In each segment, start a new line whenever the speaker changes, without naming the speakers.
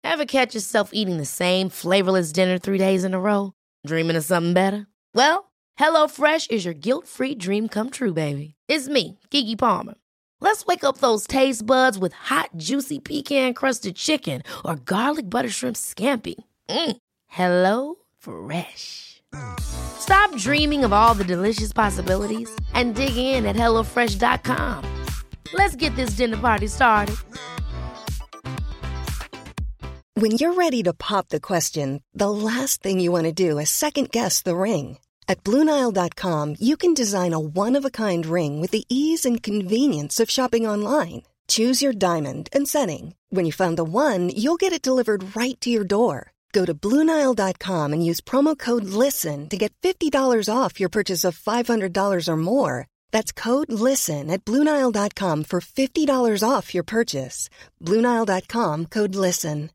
Ever catch yourself eating the same flavorless dinner 3 days in a row? Dreaming of something better? Well, HelloFresh is your guilt-free dream come true, baby. It's me, Keke Palmer. Let's wake up those taste buds with hot, juicy pecan-crusted chicken or garlic butter shrimp scampi. Hello Fresh. Stop dreaming of all the delicious possibilities and dig in at HelloFresh.com. Let's get this dinner party started.
When you're ready to pop the question, the last thing you want to do is second-guess the ring. At BlueNile.com, you can design a one-of-a-kind ring with the ease and convenience of shopping online. Choose your diamond and setting. When you find the one, you'll get it delivered right to your door. Go to BlueNile.com and use promo code LISTEN to get $50 off your purchase of $500 or more. That's code LISTEN at BlueNile.com for $50 off your purchase. BlueNile.com, code LISTEN.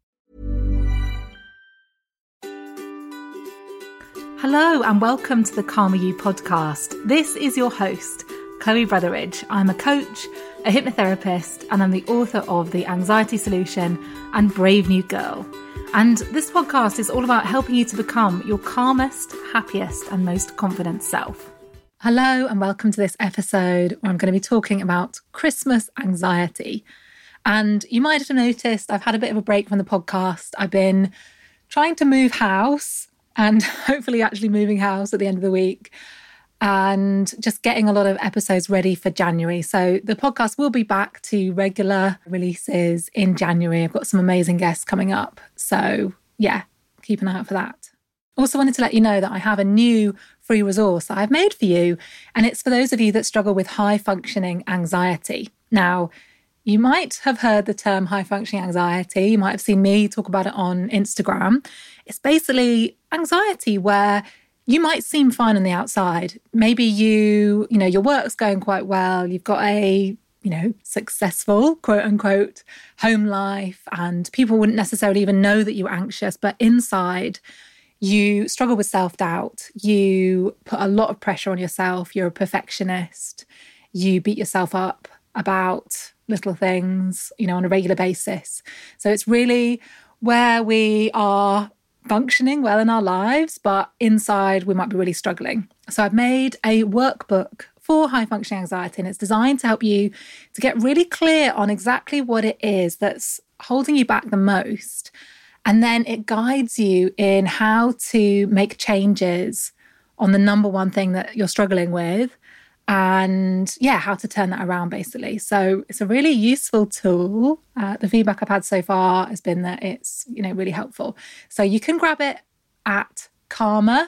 Hello and welcome to the Calmer You podcast. This is your host, Chloe Brotheridge. I'm a coach, a hypnotherapist, and I'm the author of The Anxiety Solution and Brave New Girl. And this podcast is all about helping you to become your calmest, happiest, and most confident self. Hello and welcome to this episode where I'm going to be talking about Christmas anxiety. And you might have noticed I've had a bit of a break from the podcast. I've been trying to move house and hopefully actually moving house at the end of the week and just getting a lot of episodes ready for January. So the podcast will be back to regular releases in January. I've got some amazing guests coming up. So yeah, keep an eye out for that. Also wanted to let you know that I have a new free resource that I've made for you. And it's for those of you that struggle with high functioning anxiety. Now, you might have heard the term high functioning anxiety. You might have seen me talk about it on Instagram. It's basically anxiety where you might seem fine on the outside. Maybe you know, your work's going quite well. You've got a, successful, quote unquote, home life, and people wouldn't necessarily even know that you were anxious. But inside, you struggle with self-doubt. You put a lot of pressure on yourself. You're a perfectionist. You beat yourself up about little things, on a regular basis. So it's really where we are functioning well in our lives, but inside we might be really struggling. So I've made a workbook for high functioning anxiety, and it's designed to help you to get really clear on exactly what it is that's holding you back the most. And then it guides you in how to make changes on the number one thing that you're struggling with, and how to turn that around basically. So it's a really useful tool. The feedback I've had so far has been that it's, really helpful. So you can grab it at Calmer,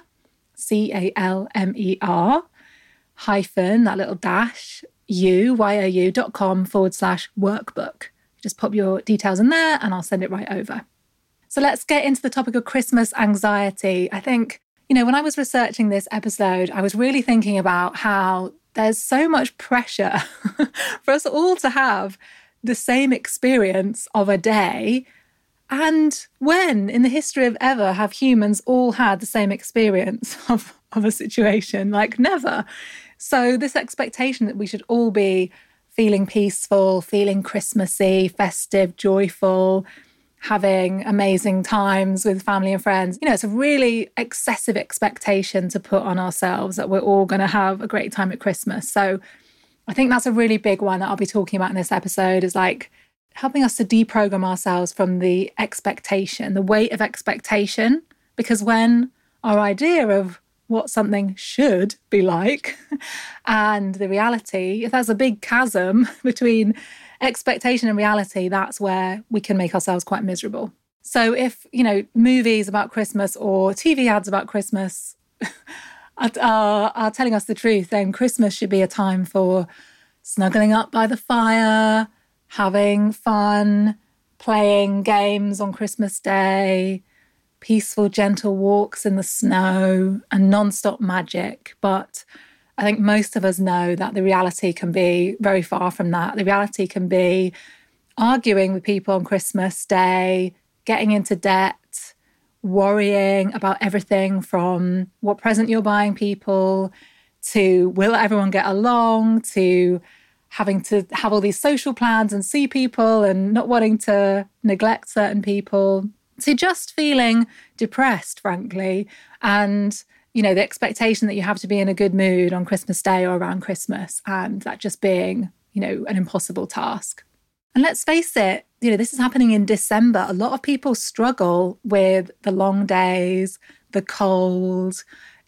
CALMER, hyphen, that little dash, YOU.com/workbook. Just pop your details in there and I'll send it right over. So let's get into the topic of Christmas anxiety. I think, when I was researching this episode, I was really thinking about how there's so much pressure for us all to have the same experience of a day. And when in the history of ever have humans all had the same experience of a situation? Like never. So this expectation that we should all be feeling peaceful, feeling Christmassy, festive, joyful, having amazing times with family and friends. It's a really excessive expectation to put on ourselves that we're all going to have a great time at Christmas. So I think that's a really big one that I'll be talking about in this episode, is like helping us to deprogram ourselves from the expectation, the weight of expectation. Because when our idea of what something should be like and the reality, if there's a big chasm between expectation and reality, that's where we can make ourselves quite miserable. So if, movies about Christmas or TV ads about Christmas are telling us the truth, then Christmas should be a time for snuggling up by the fire, having fun, playing games on Christmas Day, peaceful, gentle walks in the snow, and non-stop magic. But I think most of us know that the reality can be very far from that. The reality can be arguing with people on Christmas Day, getting into debt, worrying about everything from what present you're buying people to will everyone get along, to having to have all these social plans and see people and not wanting to neglect certain people, to just feeling depressed, frankly, and, you know, the expectation that you have to be in a good mood on Christmas Day or around Christmas, and that just being, you know, an impossible task. And let's face it, you know, this is happening in December. A lot of people struggle with the long days, the cold,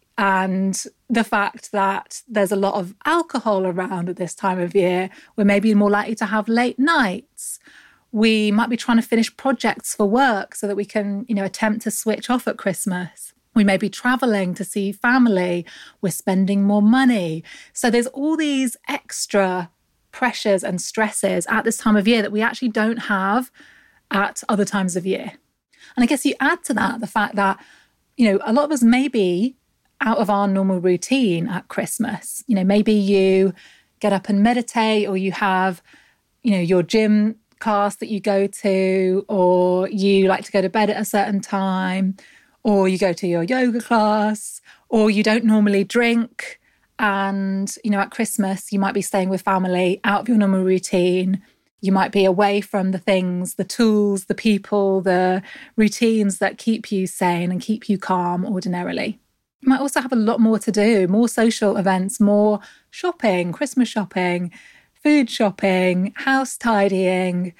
and the fact that there's a lot of alcohol around at this time of year. We're maybe more likely to have late nights. We might be trying to finish projects for work so that we can, you know, attempt to switch off at Christmas. We may be traveling to see family. We're spending more money. So there's all these extra pressures and stresses at this time of year that we actually don't have at other times of year. And I guess you add to that the fact that, you know, a lot of us may be out of our normal routine at Christmas. You know, maybe you get up and meditate, or you have, you know, your gym class that you go to, or you like to go to bed at a certain time, or you go to your yoga class, or you don't normally drink. And, you know, at Christmas, you might be staying with family out of your normal routine. You might be away from the things, the tools, the people, the routines that keep you sane and keep you calm ordinarily. You might also have a lot more to do, more social events, more shopping, Christmas shopping, food shopping, house tidying.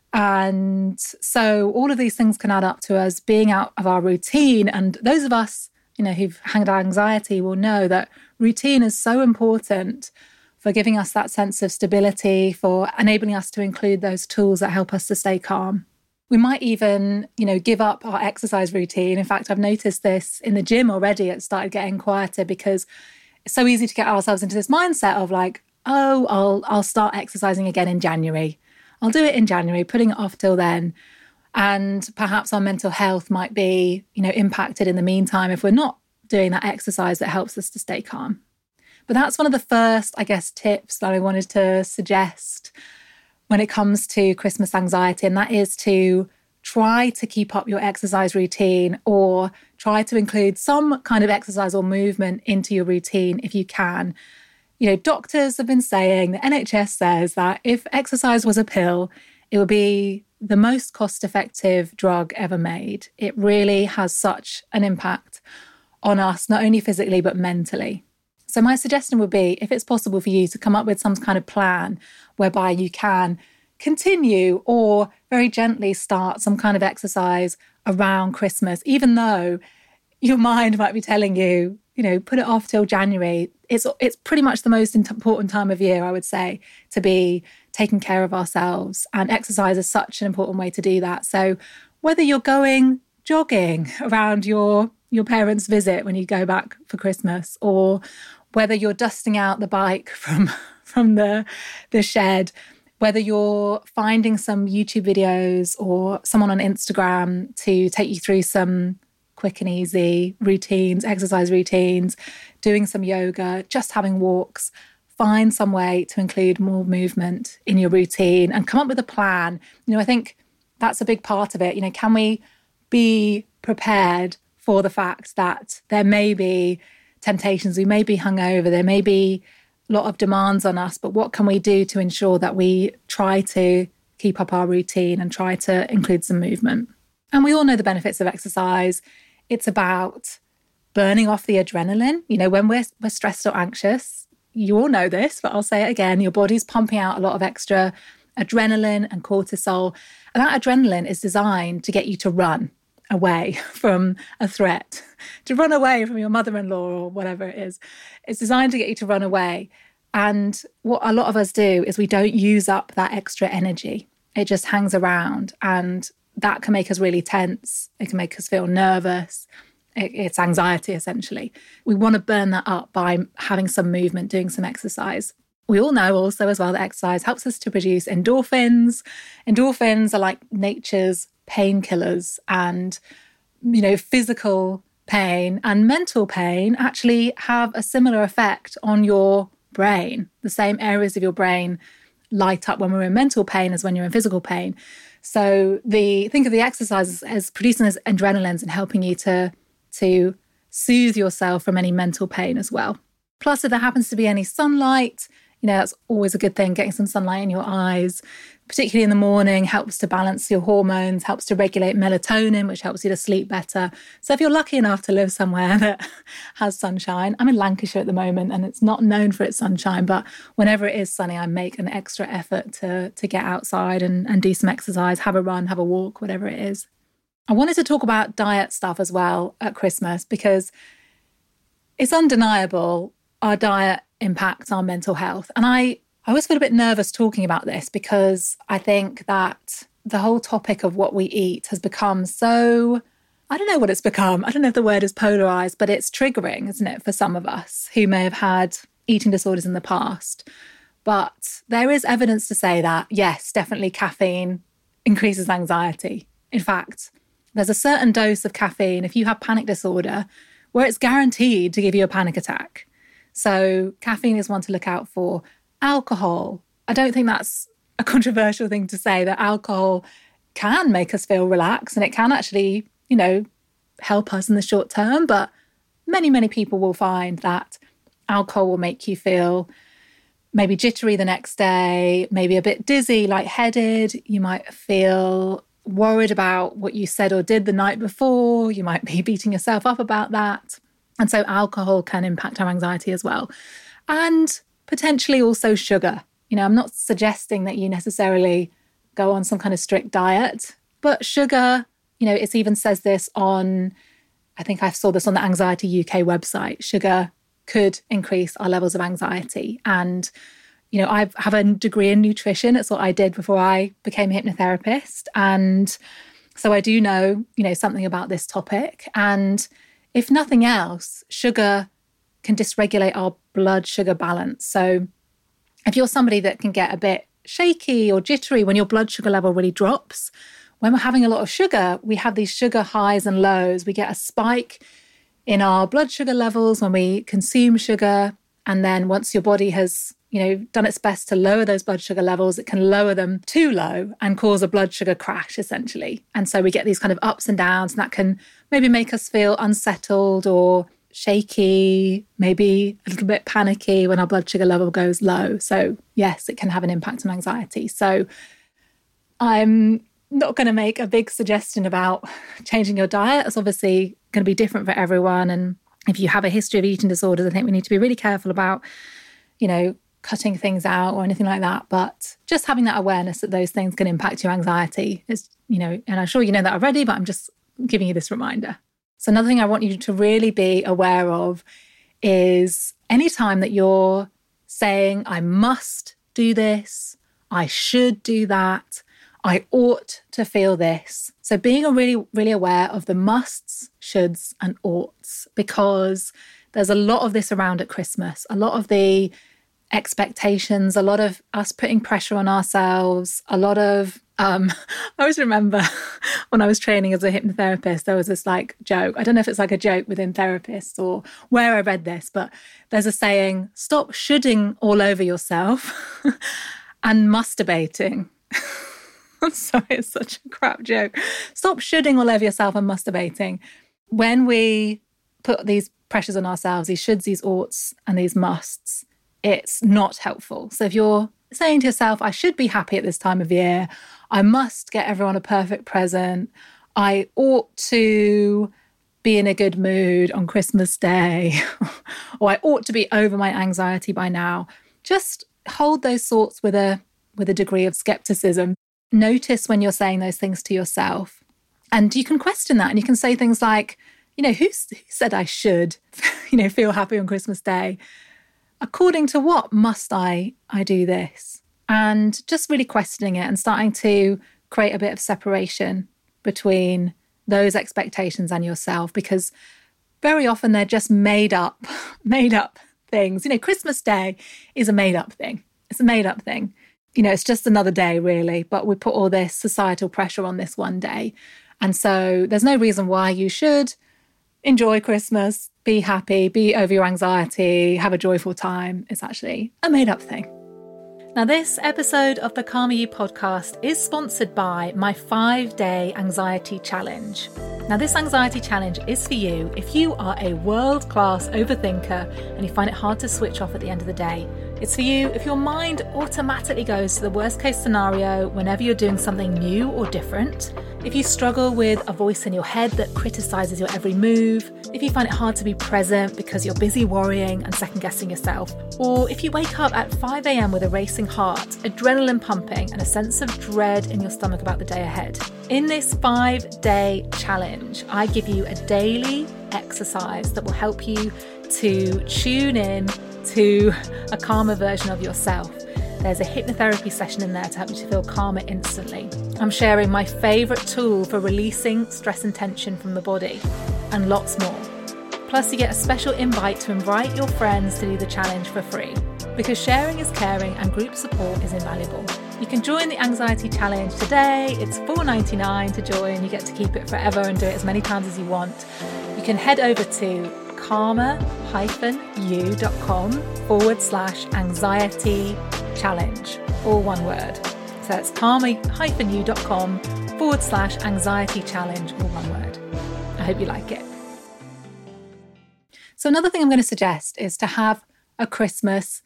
And so all of these things can add up to us being out of our routine. And those of us, you know, who've had anxiety will know that routine is so important for giving us that sense of stability, for enabling us to include those tools that help us to stay calm. We might even, you know, give up our exercise routine. In fact, I've noticed this in the gym already. It started getting quieter because it's so easy to get ourselves into this mindset of like, oh, I'll start exercising again in January. I'll do it in January, putting it off till then. And perhaps our mental health might be, you know, impacted in the meantime if we're not doing that exercise that helps us to stay calm. But that's one of the first, I guess, tips that I wanted to suggest when it comes to Christmas anxiety, and that is to try to keep up your exercise routine, or try to include some kind of exercise or movement into your routine if you can. You know, doctors have been saying, the NHS says that if exercise was a pill, it would be the most cost-effective drug ever made. It really has such an impact on us, not only physically, but mentally. So my suggestion would be, if it's possible for you to come up with some kind of plan whereby you can continue or very gently start some kind of exercise around Christmas, even though your mind might be telling you, you know, put it off till January. It's pretty much the most important time of year, I would say, to be taking care of ourselves. And exercise is such an important way to do that. So whether you're going jogging around your parents' visit when you go back for Christmas, or whether you're dusting out the bike from the shed, whether you're finding some YouTube videos or someone on Instagram to take you through some quick and easy routines, exercise routines, doing some yoga, just having walks, find some way to include more movement in your routine and come up with a plan. You know, I think that's a big part of it. You know, can we be prepared for the fact that there may be temptations, we may be hungover, there may be a lot of demands on us, but what can we do to ensure that we try to keep up our routine and try to include some movement? And we all know the benefits of exercise. It's about burning off the adrenaline. You know, when we're stressed or anxious, you all know this, but I'll say it again, your body's pumping out a lot of extra adrenaline and cortisol. And that adrenaline is designed to get you to run away from a threat, to run away from your mother-in-law or whatever it is. It's designed to get you to run away. And what a lot of us do is we don't use up that extra energy. It just hangs around, and that can make us really tense. It can make us feel nervous. It's anxiety, essentially. We want to burn that up by having some movement, doing some exercise. We all know also as well that exercise helps us to produce endorphins. Endorphins are like nature's painkillers, and, you know, physical pain and mental pain actually have a similar effect on your brain. The same areas of your brain light up when we're in mental pain as when you're in physical pain. So think of the exercises as producing those adrenalines and helping you to soothe yourself from any mental pain as well. Plus, if there happens to be any sunlight That's always a good thing. Getting some sunlight in your eyes, particularly in the morning, helps to balance your hormones, helps to regulate melatonin, which helps you to sleep better. So if you're lucky enough to live somewhere that has sunshine, I'm in Lancashire at the moment and it's not known for its sunshine, but whenever it is sunny, I make an extra effort to get outside and do some exercise, have a run, have a walk, whatever it is. I wanted to talk about diet stuff as well at Christmas because it's undeniable our diet impacts our mental health. And I always feel a bit nervous talking about this because I think that the whole topic of what we eat has become so, I don't know what it's become. I don't know if the word is polarized, but it's triggering, isn't it, for some of us who may have had eating disorders in the past. But there is evidence to say that, yes, definitely caffeine increases anxiety. In fact, there's a certain dose of caffeine if you have panic disorder where it's guaranteed to give you a panic attack. So caffeine is one to look out for. Alcohol. I don't think that's a controversial thing to say, that alcohol can make us feel relaxed and it can actually, help us in the short term. But many, many people will find that alcohol will make you feel maybe jittery the next day, maybe a bit dizzy, lightheaded. You might feel worried about what you said or did the night before. You might be beating yourself up about that. And so alcohol can impact our anxiety as well. And potentially also sugar. I'm not suggesting that you necessarily go on some kind of strict diet, but sugar, it even says this on, I think I saw this on the Anxiety UK website, sugar could increase our levels of anxiety. And, I have a degree in nutrition. It's what I did before I became a hypnotherapist. And so I do know, something about this topic. And if nothing else, sugar can dysregulate our blood sugar balance. So if you're somebody that can get a bit shaky or jittery when your blood sugar level really drops, when we're having a lot of sugar, we have these sugar highs and lows. We get a spike in our blood sugar levels when we consume sugar. And then once your body has, done its best to lower those blood sugar levels, it can lower them too low and cause a blood sugar crash, essentially. And so we get these kind of ups and downs, and that can maybe make us feel unsettled or shaky, maybe a little bit panicky when our blood sugar level goes low. So yes, it can have an impact on anxiety. So I'm not going to make a big suggestion about changing your diet. It's obviously going to be different for everyone. And if you have a history of eating disorders, I think we need to be really careful about, cutting things out or anything like that. But just having that awareness that those things can impact your anxiety is, and I'm sure you know that already, but I'm just giving you this reminder. So another thing I want you to really be aware of is anytime that you're saying, I must do this, I should do that, I ought to feel this. So being really, really aware of the musts, shoulds and oughts, because there's a lot of this around at Christmas, a lot of the expectations, a lot of us putting pressure on ourselves, a lot of, I always remember when I was training as a hypnotherapist, there was this joke. I don't know if it's a joke within therapists or where I read this, but there's a saying, stop shoulding all over yourself and masturbating. I'm sorry, it's such a crap joke. Stop shoulding all over yourself and masturbating. When we put these pressures on ourselves, these shoulds, these oughts, and these musts, it's not helpful. So if you're saying to yourself, I should be happy at this time of year, I must get everyone a perfect present, I ought to be in a good mood on Christmas Day, or I ought to be over my anxiety by now, just hold those thoughts with a degree of skepticism. Notice when you're saying those things to yourself. And you can question that, and you can say things like, who said I should, feel happy on Christmas Day? According to what must I do this? And just really questioning it and starting to create a bit of separation between those expectations and yourself, because very often they're just made up things. Christmas Day is a made up thing. It's a made up thing. It's just another day really, but we put all this societal pressure on this one day. And so there's no reason why you should enjoy Christmas, be happy, be over your anxiety, have a joyful time. It's actually a made up thing. Now, this episode of the Calmer You podcast is sponsored by my 5-day anxiety challenge. Now, this anxiety challenge is for you if you are a world-class overthinker and you find it hard to switch off at the end of the day. It's for you if your mind automatically goes to the worst case scenario whenever you're doing something new or different, if you struggle with a voice in your head that criticizes your every move, if you find it hard to be present because you're busy worrying and second-guessing yourself, or if you wake up at 5 a.m. with a racing heart, adrenaline pumping, and a sense of dread in your stomach about the day ahead. In this 5-day challenge, I give you a daily exercise that will help you to tune in to a calmer version of yourself. There's a hypnotherapy session in there to help you to feel calmer instantly. I'm sharing my favourite tool for releasing stress and tension from the body, and lots more. Plus, you get a special invite to invite your friends to do the challenge for free, because sharing is caring and group support is invaluable. You can join the Anxiety Challenge today. It's $4.99 to join. You get to keep it forever and do it as many times as you want. You can head over to karma-u.com/anxiety challenge, all one word. So it's karma-u.com/anxiety challenge, all one word. I hope you like it. So another thing I'm going to suggest is to have a Christmas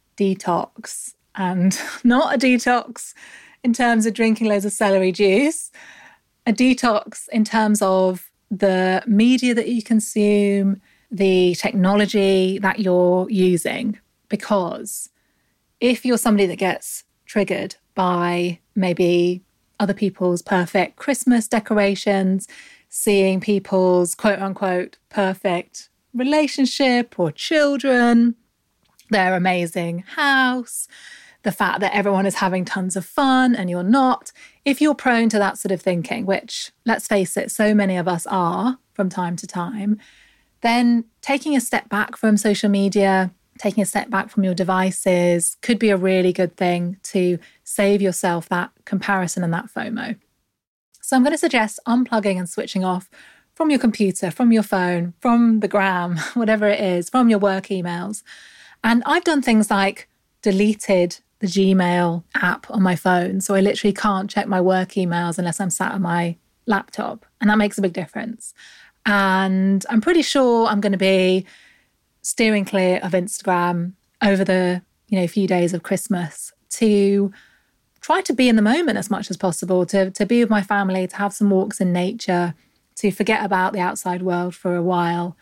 detox, and not a detox in terms of drinking loads of celery juice, a detox in terms of the media that you consume, the technology that you're using. Because if you're somebody that gets triggered by maybe other people's perfect Christmas decorations, seeing people's quote unquote perfect relationship or children, their amazing house, the fact that everyone is having tons of fun and you're not, if you're prone to that sort of thinking, which, let's face it, so many of us are from time to time, then taking a step back from social media, taking a step back from your devices could be a really good thing to save yourself that comparison and that FOMO. So I'm going to suggest unplugging and switching off from your computer, from your phone, from the gram, whatever it is, from your work emails. And I've done things like deleted the Gmail app on my phone. So I literally can't check my work emails unless I'm sat at my laptop. And that makes a big difference. And I'm pretty sure I'm going to be steering clear of Instagram over the few days of Christmas to try to be in the moment as much as possible, to be with my family, to have some walks in nature, to forget about the outside world for a while.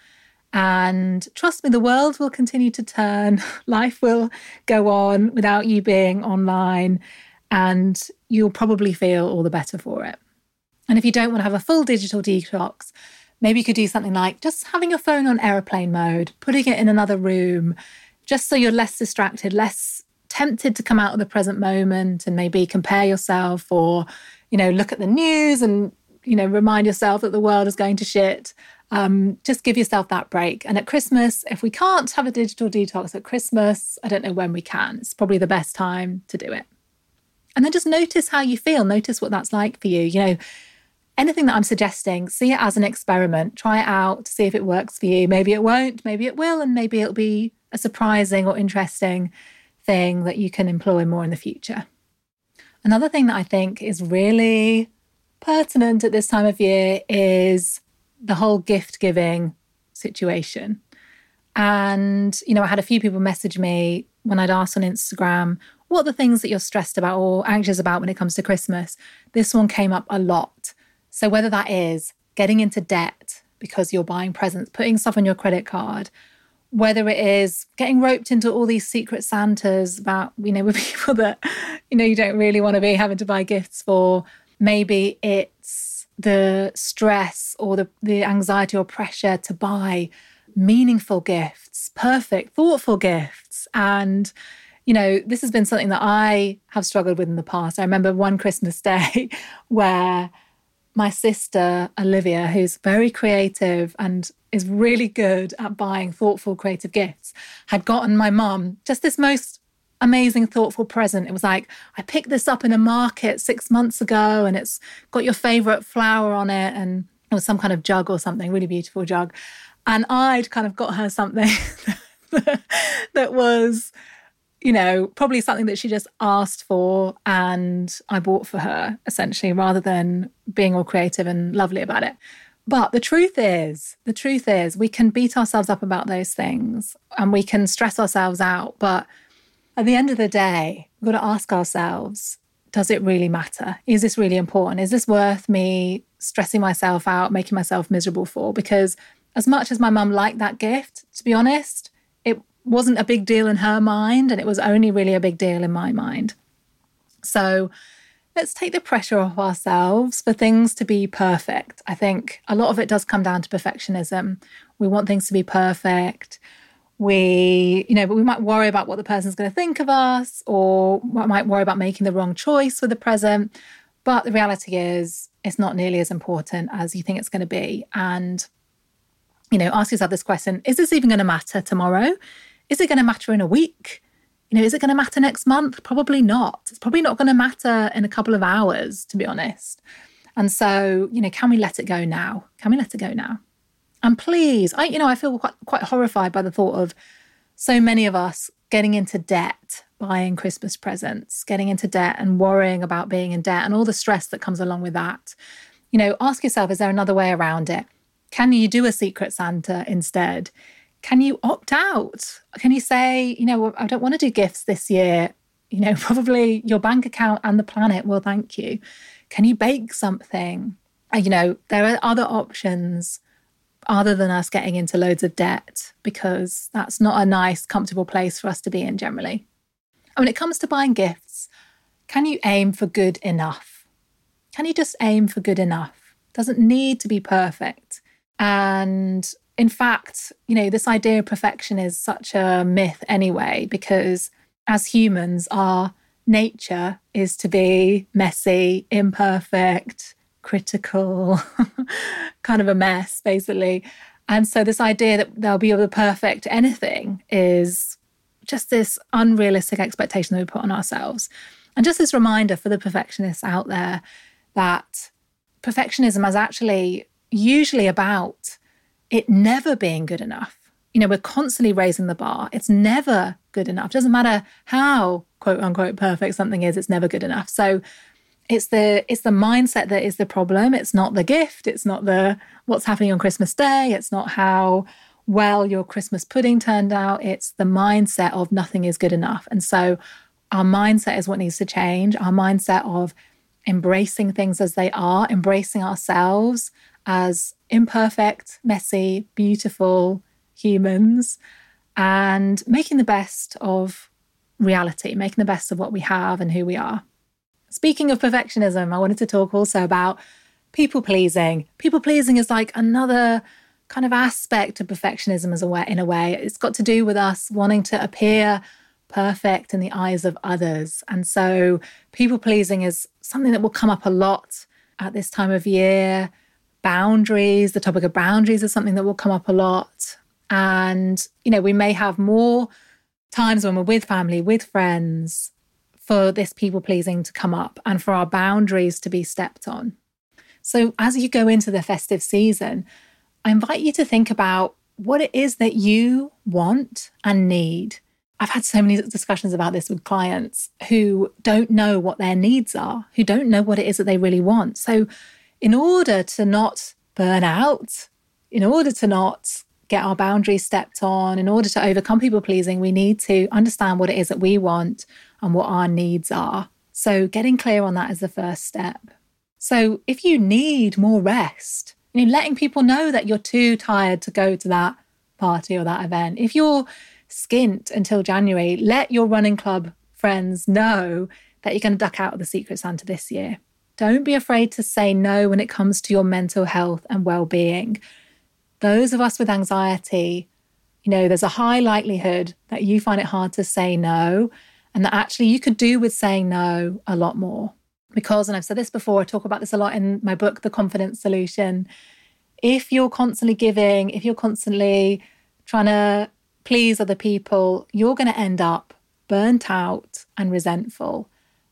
And trust me, the world will continue to turn. Life will go on without you being online, and you'll probably feel all the better for it. And if you don't want to have a full digital detox, maybe you could do something like just having your phone on airplane mode, putting it in another room, just so you're less distracted, less tempted to come out of the present moment and maybe compare yourself or, look at the news and, remind yourself that the world is going to shit. Just give yourself that break. And at Christmas, if we can't have a digital detox at Christmas, I don't know when we can. It's probably the best time to do it. And then just notice how you feel. Notice what that's like for you. Anything that I'm suggesting, see it as an experiment. Try it out to see if it works for you. Maybe it won't, maybe it will, and maybe it'll be a surprising or interesting thing that you can employ more in the future. Another thing that I think is really pertinent at this time of year is the whole gift giving situation. And, I had a few people message me when I'd asked on Instagram, what are the things that you're stressed about or anxious about when it comes to Christmas? This one came up a lot. So whether that is getting into debt because you're buying presents, putting stuff on your credit card, whether it is getting roped into all these secret Santas about, with people that, you don't really want to be having to buy gifts for. Maybe it's the stress or the anxiety or pressure to buy meaningful gifts, perfect, thoughtful gifts. And, this has been something that I have struggled with in the past. I remember one Christmas day where my sister, Olivia, who's very creative and is really good at buying thoughtful, creative gifts, had gotten my mum just this most amazing, thoughtful present. It was like, I picked this up in a market 6 months ago and it's got your favourite flower on it. And it was some kind of jug or something, really beautiful jug. And I'd kind of got her something that was, probably something that she just asked for and I bought for her, essentially, rather than being all creative and lovely about it. But the truth is, we can beat ourselves up about those things and we can stress ourselves out. But At the end of the day, we've got to ask ourselves, does it really matter? Is this really important? Is this worth me stressing myself out, making myself miserable for? Because as much as my mum liked that gift, to be honest, it wasn't a big deal in her mind, and it was only really a big deal in my mind. So let's take the pressure off ourselves for things to be perfect. I think a lot of it does come down to perfectionism. We want things to be perfect. But we might worry about what the person's going to think of us, or we might worry about making the wrong choice with the present. But the reality is, it's not nearly as important as you think it's going to be. And, ask yourself this question, is this even going to matter tomorrow? Is it going to matter in a week? Is it going to matter next month? Probably not. It's probably not going to matter in a couple of hours, to be honest. And so, can we let it go now? Can we let it go now? And please, I feel quite horrified by the thought of so many of us getting into debt, buying Christmas presents, getting into debt and worrying about being in debt and all the stress that comes along with that. Ask yourself, is there another way around it? Can you do a Secret Santa instead? Can you opt out? Can you say, I don't want to do gifts this year? Probably your bank account and the planet will thank you. Can you bake something? There are other options other than us getting into loads of debt, because that's not a nice, comfortable place for us to be in generally. And when it comes to buying gifts, can you aim for good enough? Can you just aim for good enough? It doesn't need to be perfect. And in fact, this idea of perfection is such a myth anyway, because as humans, our nature is to be messy, imperfect, critical, kind of a mess, basically. And so this idea that they'll be able to perfect anything is just this unrealistic expectation that we put on ourselves. And just this reminder for the perfectionists out there that perfectionism is actually usually about it never being good enough. We're constantly raising the bar. It's never good enough. It doesn't matter how quote unquote perfect something is, it's never good enough. So it's the mindset that is the problem. It's not the gift. It's not what's happening on Christmas Day. It's not how well your Christmas pudding turned out. It's the mindset of nothing is good enough. And so our mindset is what needs to change. Our mindset of embracing things as they are, embracing ourselves as imperfect, messy, beautiful humans, and making the best of reality, making the best of what we have and who we are. Speaking of perfectionism, I wanted to talk also about people-pleasing. People-pleasing is like another kind of aspect of perfectionism in a way. It's got to do with us wanting to appear perfect in the eyes of others. And so people-pleasing is something that will come up a lot at this time of year. Boundaries, the topic of boundaries is something that will come up a lot. And, we may have more times when we're with family, with friends, for this people-pleasing to come up and for our boundaries to be stepped on. So as you go into the festive season, I invite you to think about what it is that you want and need. I've had so many discussions about this with clients who don't know what their needs are, who don't know what it is that they really want. So in order to not burn out, in order to not get our boundaries stepped on, in order to overcome people-pleasing, we need to understand what it is that we want and what our needs are. So getting clear on that is the first step. So if you need more rest, letting people know that you're too tired to go to that party or that event. If you're skint until January, let your running club friends know that you're going to duck out of the Secret Santa this year. Don't be afraid to say no when it comes to your mental health and well-being. Those of us with anxiety, there's a high likelihood that you find it hard to say no, and that actually you could do with saying no a lot more. Because, and I've said this before, I talk about this a lot in my book, The Confidence Solution. If you're constantly giving, if you're constantly trying to please other people, you're going to end up burnt out and resentful.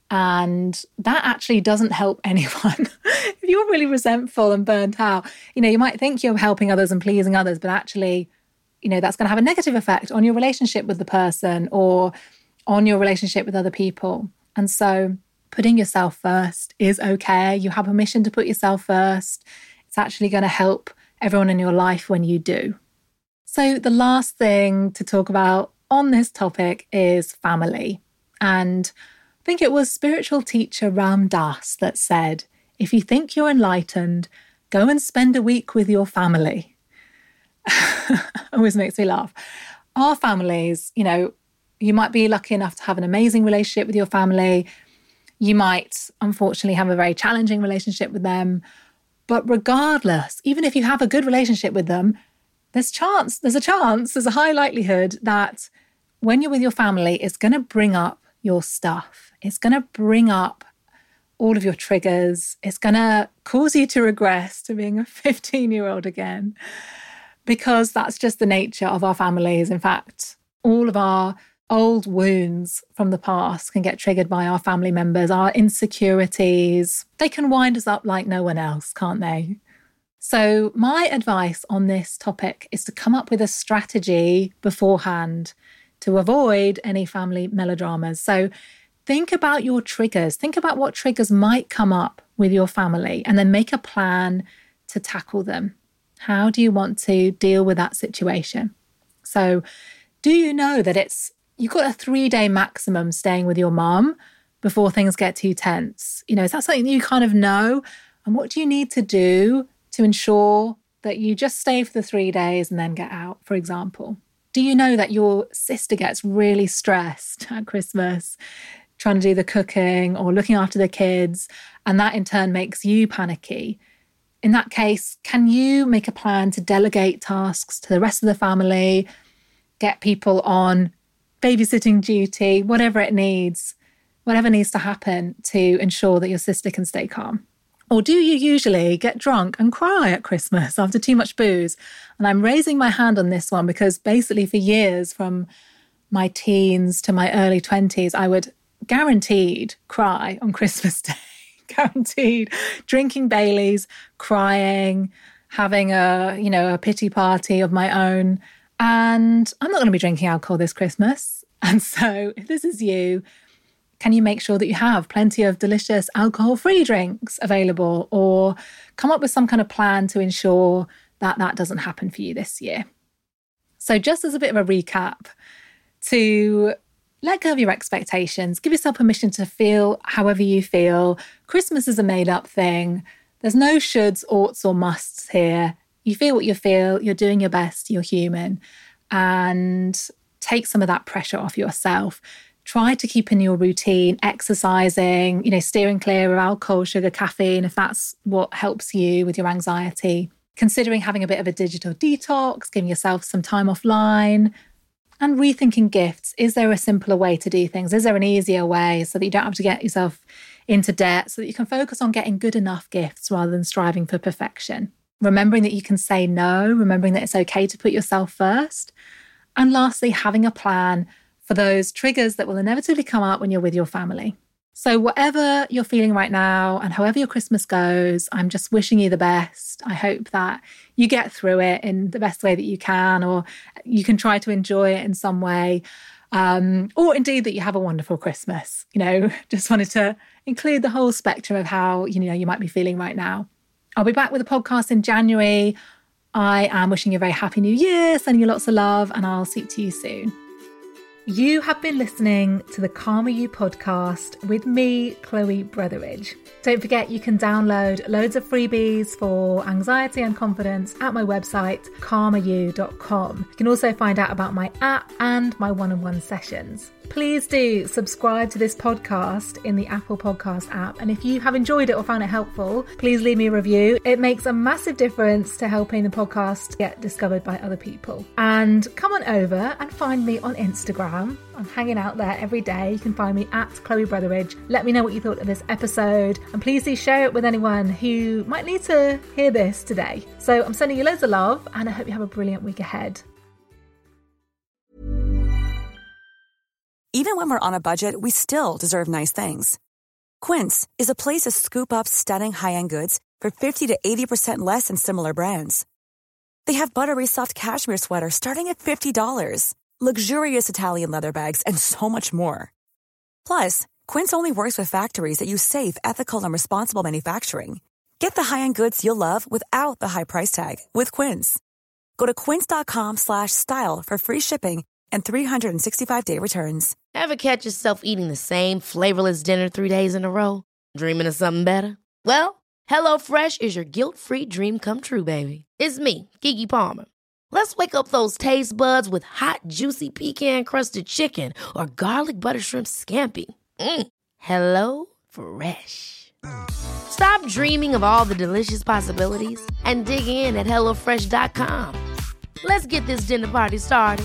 And that actually doesn't help anyone. If you're really resentful and burnt out, you might think you're helping others and pleasing others, but actually, that's going to have a negative effect on your relationship with the person or on your relationship with other people. And so putting yourself first is okay. You have permission to put yourself first. It's actually going to help everyone in your life when you do. So the last thing to talk about on this topic is family. And I think it was spiritual teacher Ram Dass that said, if you think you're enlightened, go and spend a week with your family. Always makes me laugh. Our families, you might be lucky enough to have an amazing relationship with your family. You might, unfortunately, have a very challenging relationship with them. But regardless, even if you have a good relationship with them, there's a high likelihood that when you're with your family, it's going to bring up your stuff. It's going to bring up all of your triggers. It's going to cause you to regress to being a 15-year-old again, because that's just the nature of our families. In fact, all of our old wounds from the past can get triggered by our family members, our insecurities. They can wind us up like no one else, can't they? So my advice on this topic is to come up with a strategy beforehand to avoid any family melodramas. So think about your triggers. Think about what triggers might come up with your family and then make a plan to tackle them. How do you want to deal with that situation? So do you know that you've got a 3-day maximum staying with your mum before things get too tense? Is that something that you kind of know? And what do you need to do to ensure that you just stay for the 3 days and then get out, for example? Do you know that your sister gets really stressed at Christmas trying to do the cooking or looking after the kids, and that in turn makes you panicky? In that case, can you make a plan to delegate tasks to the rest of the family, get people on babysitting duty, whatever needs to happen to ensure that your sister can stay calm? Or do you usually get drunk and cry at Christmas after too much booze? And I'm raising my hand on this one because basically for years, from my teens to my early 20s, I would guaranteed cry on Christmas Day. Guaranteed. Drinking Baileys, crying, having a pity party of my own. And I'm not going to be drinking alcohol this Christmas. And so if this is you, can you make sure that you have plenty of delicious alcohol-free drinks available, or come up with some kind of plan to ensure that that doesn't happen for you this year? So just as a bit of a recap, to let go of your expectations, give yourself permission to feel however you feel. Christmas is a made-up thing. There's no shoulds, oughts or musts here. You feel what you feel, you're doing your best, you're human. And take some of that pressure off yourself. Try to keep in your routine, exercising, steering clear of alcohol, sugar, caffeine, if that's what helps you with your anxiety. Considering having a bit of a digital detox, giving yourself some time offline, and rethinking gifts. Is there a simpler way to do things? Is there an easier way so that you don't have to get yourself into debt, so that you can focus on getting good enough gifts rather than striving for perfection? Remembering that you can say no, remembering that it's okay to put yourself first. And lastly, having a plan for those triggers that will inevitably come up when you're with your family. So whatever you're feeling right now and however your Christmas goes, I'm just wishing you the best. I hope that you get through it in the best way that you can, or you can try to enjoy it in some way, or indeed that you have a wonderful Christmas. Just wanted to include the whole spectrum of how, you might be feeling right now. I'll be back with a podcast in January. I am wishing you a very happy new year, sending you lots of love, and I'll speak to you soon. You have been listening to the Calmer You podcast with me, Chloe Brotheridge. Don't forget you can download loads of freebies for anxiety and confidence at my website, calmeryou.com. You can also find out about my app and my one-on-one sessions. Please do subscribe to this podcast in the Apple Podcast app. And if you have enjoyed it or found it helpful, please leave me a review. It makes a massive difference to helping the podcast get discovered by other people. And come on over and find me on Instagram. I'm hanging out there every day. You can find me at Chloe Brotheridge. Let me know what you thought of this episode. And please do share it with anyone who might need to hear this today. So I'm sending you loads of love, and I hope you have a brilliant week ahead.
Even when we're on a budget, we still deserve nice things. Quince is a place to scoop up stunning high-end goods for 50 to 80% less than similar brands. They have buttery soft cashmere sweaters starting at $50, luxurious Italian leather bags, and so much more. Plus, Quince only works with factories that use safe, ethical, and responsible manufacturing. Get the high-end goods you'll love without the high price tag with Quince. Go to quince.com/style for free shipping and 365-day returns.
Ever catch yourself eating the same flavorless dinner 3 days in a row? Dreaming of something better? Well, HelloFresh is your guilt-free dream come true, baby. It's me, Keke Palmer. Let's wake up those taste buds with hot, juicy pecan-crusted chicken or garlic butter shrimp scampi. Hello Fresh. Stop dreaming of all the delicious possibilities and dig in at HelloFresh.com. Let's get this dinner party started.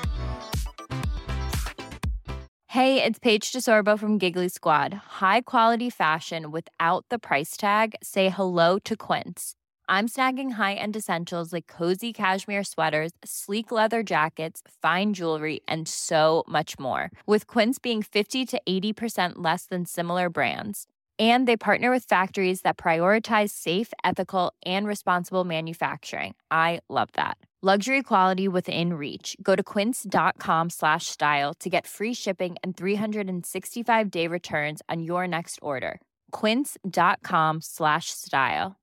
Hey, it's Paige DeSorbo from Giggly Squad. High quality fashion without the price tag. Say hello to Quince. I'm snagging high-end essentials like cozy cashmere sweaters, sleek leather jackets, fine jewelry, and so much more. With Quince being 50 to 80% less than similar brands. And they partner with factories that prioritize safe, ethical, and responsible manufacturing. I love that. Luxury quality within reach. Go to quince.com/style to get free shipping and 365-day returns on your next order. Quince.com/style.